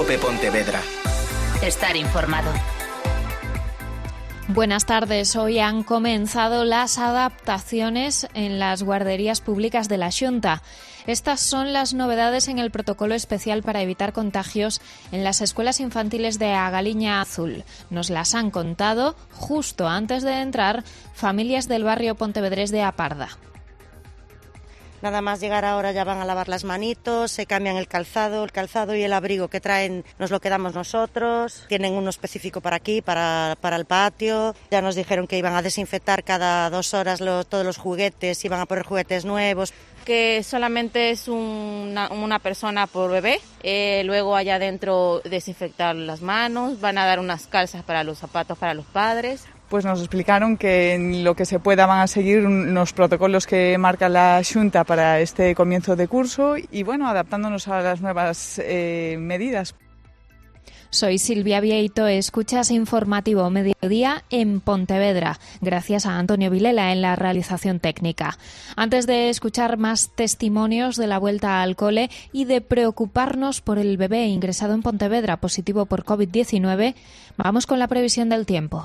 COPE Pontevedra. Estar informado. Buenas tardes. Hoy han comenzado las adaptaciones en las guarderías públicas de la Xunta. Estas son las novedades en el protocolo especial para evitar contagios en las escuelas infantiles de A Galiña Azul. Nos las han contado justo antes de entrar familias del barrio pontevedrés de A Parda. Nada más llegar ahora ya van a lavar las manitos, se cambian el calzado y el abrigo que traen nos lo quedamos nosotros. Tienen uno específico para aquí, para el patio. Ya nos dijeron que iban a desinfectar cada 2 horas todos los juguetes, iban a poner juguetes nuevos. Que solamente es una persona por bebé, luego allá adentro desinfectar las manos, van a dar unas calzas para los zapatos para los padres. Pues nos explicaron que en lo que se pueda van a seguir los protocolos que marca la Xunta para este comienzo de curso y bueno, adaptándonos a las nuevas medidas. Soy Silvia Vieito, escuchas Informativo Mediodía en Pontevedra, gracias a Antonio Vilela en la realización técnica. Antes de escuchar más testimonios de la vuelta al cole y de preocuparnos por el bebé ingresado en Pontevedra positivo por COVID-19, vamos con la previsión del tiempo.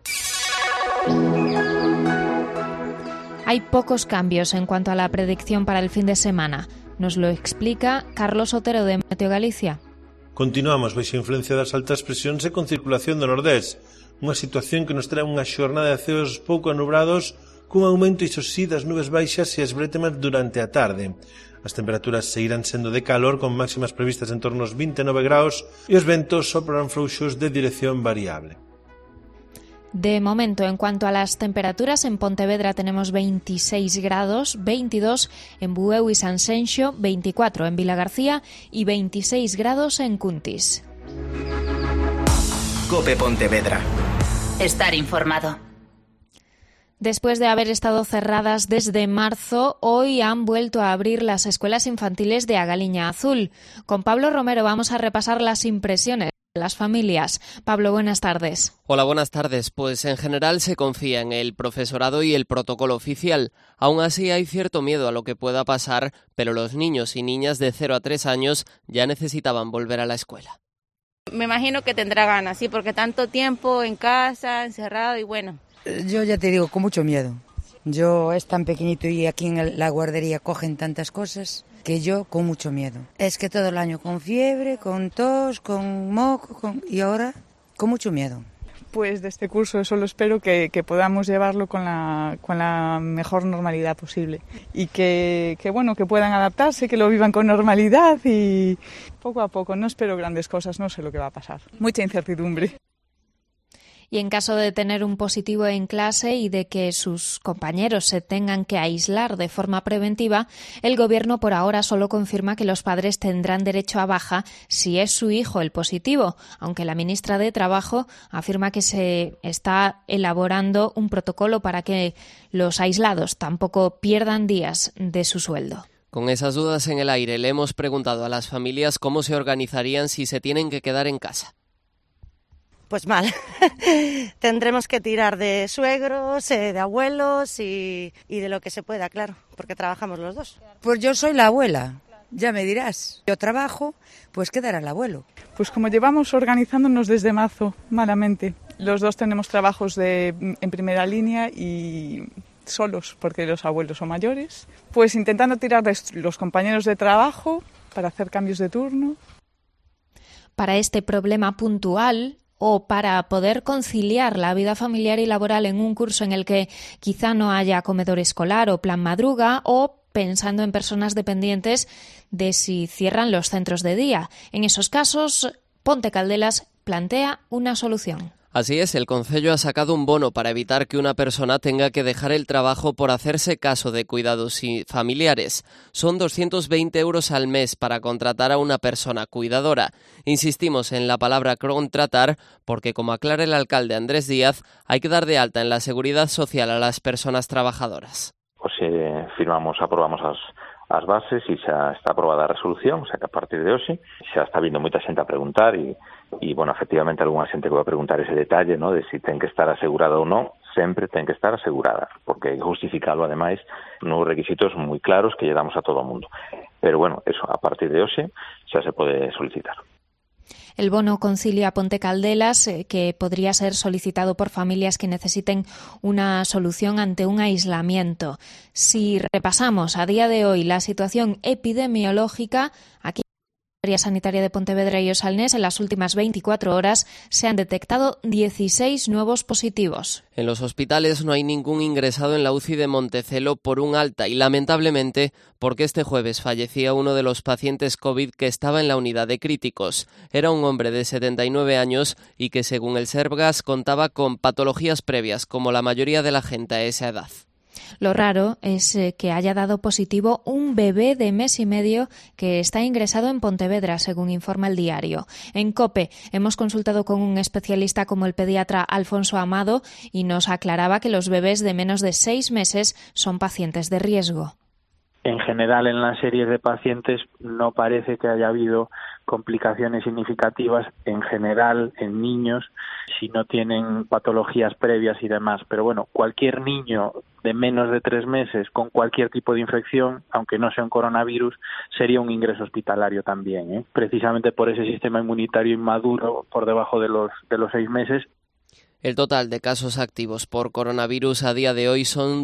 Hay pocos cambios en cuanto a la predicción para el fin de semana. Nos lo explica Carlos Otero de Meteo Galicia. Continuamos baixo a influencia das altas presións e con circulación do nordés, unha situación que nos trae unha xornada de ceos pouco anubrados cun aumento iso sí das nubes baixas e as brétemas durante a tarde. As temperaturas seguirán sendo de calor con máximas previstas en torno aos 29 graus e os ventos soprarán frouxos de dirección variable. De momento, en cuanto a las temperaturas, en Pontevedra tenemos 26 grados, 22 en Bueu y Sanxenxo, 24 en Vilagarcía y 26 grados en Cuntis. COPE Pontevedra. Estar informado. Después de haber estado cerradas desde marzo, hoy han vuelto a abrir las escuelas infantiles de A Galiña Azul. Con Pablo Romero vamos a repasar las impresiones de las familias. Pablo, buenas tardes. Hola, buenas tardes. Pues en general se confía en el profesorado y el protocolo oficial. Aún así hay cierto miedo a lo que pueda pasar, pero los niños y niñas de 0 a 3 años ya necesitaban volver a la escuela. Me imagino que tendrá ganas, sí, porque tanto tiempo en casa, encerrado y bueno. Yo ya te digo, con mucho miedo. Yo es tan pequeñito y aquí en la guardería cogen tantas cosas que yo con mucho miedo. Es que todo el año con fiebre, con tos, con moco, y ahora con mucho miedo. Pues de este curso solo espero que podamos llevarlo con la mejor normalidad posible y que puedan adaptarse, que lo vivan con normalidad y poco a poco. No espero grandes cosas, no sé lo que va a pasar. Mucha incertidumbre. Y en caso de tener un positivo en clase y de que sus compañeros se tengan que aislar de forma preventiva, el Gobierno por ahora solo confirma que los padres tendrán derecho a baja si es su hijo el positivo, aunque la ministra de Trabajo afirma que se está elaborando un protocolo para que los aislados tampoco pierdan días de su sueldo. Con esas dudas en el aire, le hemos preguntado a las familias cómo se organizarían si se tienen que quedar en casa. Pues mal, tendremos que tirar de suegros, de abuelos y de lo que se pueda, claro, porque trabajamos los dos. Pues yo soy la abuela, ya me dirás. Yo trabajo, pues quedará el abuelo. Pues como llevamos organizándonos desde marzo, malamente. Los dos tenemos trabajos en primera línea y solos, porque los abuelos son mayores. Pues intentando tirar de los compañeros de trabajo para hacer cambios de turno. Para este problema puntual, o para poder conciliar la vida familiar y laboral en un curso en el que quizá no haya comedor escolar o plan madruga, o pensando en personas dependientes de si cierran los centros de día. En esos casos, Ponte Caldelas plantea una solución. Así es, el concello ha sacado un bono para evitar que una persona tenga que dejar el trabajo por hacerse caso de cuidados familiares. Son 220 euros al mes para contratar a una persona cuidadora. Insistimos en la palabra contratar porque, como aclara el alcalde Andrés Díaz, hay que dar de alta en la seguridad social a las personas trabajadoras. Pues aprobamos as bases e xa está aprobada a resolución, o sea que a partir de hoxe xa está vindo moita xente a preguntar e efectivamente algunha xente que vai preguntar ese detalle, ¿no?, de si ten que estar asegurada ou non. Sempre ten que estar asegurada, porque hai que justificalo ademais nos requisitos moi claros que lle damos a todo o mundo. Pero bueno, eso, a partir de hoxe xa se pode solicitar. El bono Concilia Ponte Caldelas, que podría ser solicitado por familias que necesiten una solución ante un aislamiento. Si repasamos a día de hoy la situación epidemiológica, aquí en la área sanitaria de Pontevedra y Osalnés, en las últimas 24 horas se han detectado 16 nuevos positivos. En los hospitales no hay ningún ingresado en la UCI de Montecelo por un alta y, lamentablemente, porque este jueves fallecía uno de los pacientes COVID que estaba en la unidad de críticos. Era un hombre de 79 años y que, según el Sergas, contaba con patologías previas, como la mayoría de la gente a esa edad. Lo raro es que haya dado positivo un bebé de mes y medio que está ingresado en Pontevedra, según informa el diario. En COPE hemos consultado con un especialista como el pediatra Alfonso Amado y nos aclaraba que los bebés de menos de 6 meses son pacientes de riesgo. En general, en la serie de pacientes no parece que haya habido complicaciones significativas en general en niños si no tienen patologías previas y demás. Pero bueno, cualquier niño de menos de 3 meses con cualquier tipo de infección, aunque no sea un coronavirus, sería un ingreso hospitalario también, precisamente por ese sistema inmunitario inmaduro por debajo de los 6 meses. El total de casos activos por coronavirus a día de hoy son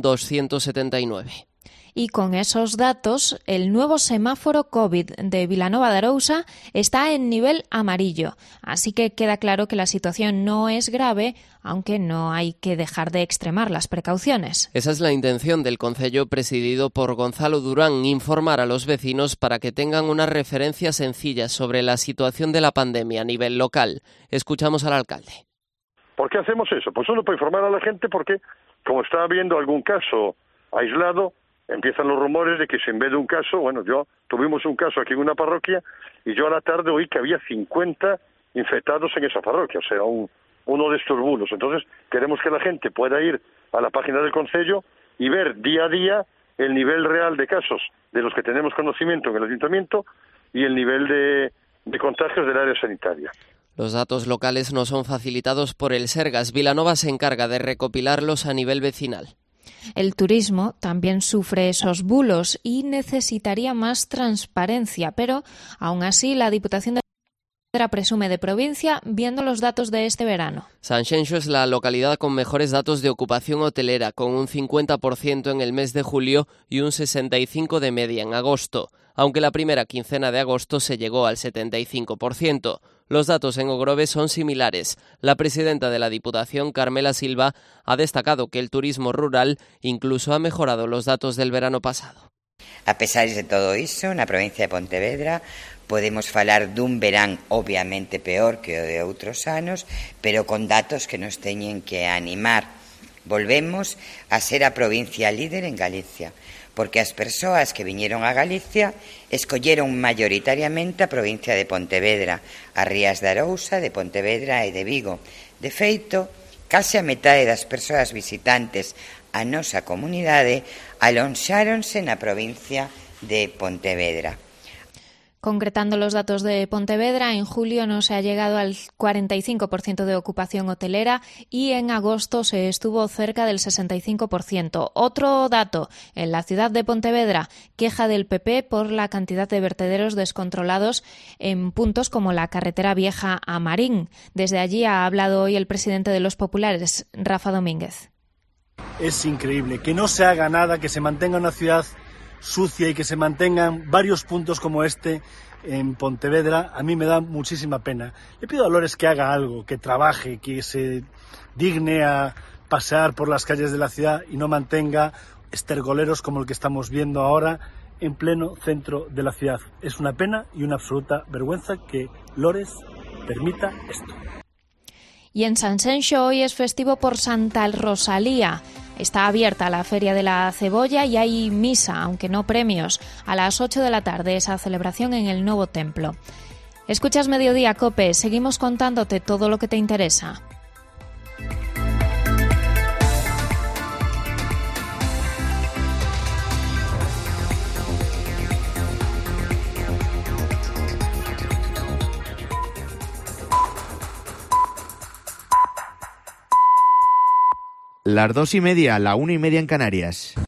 279. Y con esos datos, el nuevo semáforo COVID de Vilanova de Arousa está en nivel amarillo. Así que queda claro que la situación no es grave, aunque no hay que dejar de extremar las precauciones. Esa es la intención del concello presidido por Gonzalo Durán, informar a los vecinos para que tengan una referencia sencilla sobre la situación de la pandemia a nivel local. Escuchamos al alcalde. ¿Por qué hacemos eso? Pues solo para informar a la gente porque, como está habiendo algún caso aislado, empiezan los rumores de que si en vez de un caso, tuvimos un caso aquí en una parroquia y yo a la tarde oí que había 50 infectados en esa parroquia, o sea, uno de estos bulos. Entonces, queremos que la gente pueda ir a la página del concello y ver día a día el nivel real de casos de los que tenemos conocimiento en el ayuntamiento y el nivel de contagios del área sanitaria. Los datos locales no son facilitados por el Sergas. Vilanova se encarga de recopilarlos a nivel vecinal. El turismo también sufre esos bulos y necesitaría más transparencia, pero aún así la Diputación de Pontevedra presume de provincia viendo los datos de este verano. Sanxenxo es la localidad con mejores datos de ocupación hotelera, con un 50% en el mes de julio y un 65% de media en agosto, aunque la primera quincena de agosto se llegó al 75%. Los datos en Ogrove son similares. La presidenta de la Diputación, Carmela Silva, ha destacado que el turismo rural incluso ha mejorado los datos del verano pasado. A pesar de todo iso, na provincia de Pontevedra podemos falar dun verán obviamente peor que o de outros anos, pero con datos que nos teñen que animar. Volvemos a ser a provincia líder en Galicia, porque as persoas que viñeron a Galicia escolleron mayoritariamente a provincia de Pontevedra, as Rías de Arousa, de Pontevedra e de Vigo. De feito, case a metade das persoas visitantes a nosa comunidade alonxáronse na provincia de Pontevedra. Concretando los datos de Pontevedra, en julio no se ha llegado al 45% de ocupación hotelera y en agosto se estuvo cerca del 65%. Otro dato, en la ciudad de Pontevedra, queja del PP por la cantidad de vertederos descontrolados en puntos como la carretera vieja a Marín. Desde allí ha hablado hoy el presidente de los populares, Rafa Domínguez. Es increíble que no se haga nada, que se mantenga una ciudad sucia y que se mantengan varios puntos como este en Pontevedra. A mí me da muchísima pena. Le pido a Lores que haga algo, que trabaje, que se digne a pasear por las calles de la ciudad y no mantenga estergoleros como el que estamos viendo ahora en pleno centro de la ciudad. Es una pena y una absoluta vergüenza que Lores permita esto. Y en Sanxenxo hoy es festivo por Santa Rosalía. Está abierta la Feria de la Cebolla y hay misa, aunque no premios, a las 8 de la tarde, esa celebración en el nuevo templo. Escuchas Mediodía COPE, seguimos contándote todo lo que te interesa. Las 2:30, la 1:30 en Canarias.